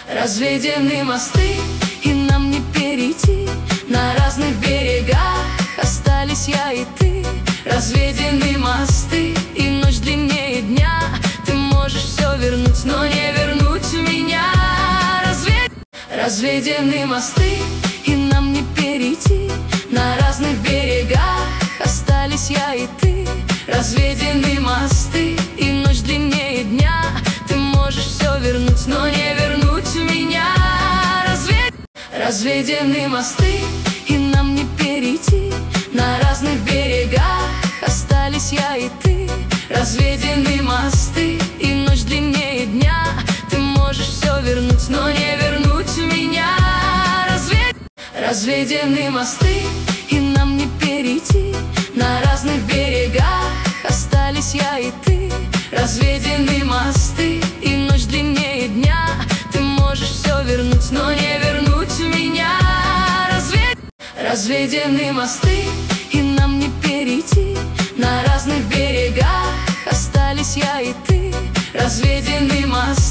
Разведены мосты, и нам не перейти. На разных берегах остались я и ты. Разведены мосты, и ночь длиннее дня. Ты можешь все вернуть, но не вернуть меня. Разведены мосты, и нам не перейти. На разных берегах остались я и ты. Разведены мосты, и ночь длиннее дня. Ты можешь все вернуть, но не вернуть меня. Разведены мосты, и нам не перейти. На разных берегах остались я и ты. Разведены мосты, и ночь длиннее дня. Ты можешь все вернуть, но не вернуть меня. Разведены мосты, и нам не перейти. На разных берегах остались я и ты. Разведены мосты, и ночь длиннее дня. Ты можешь все вернуть, но не вернуть меня. Разведены мосты, и нам не перейти. На разных берегах остались я и ты. Разведены мосты.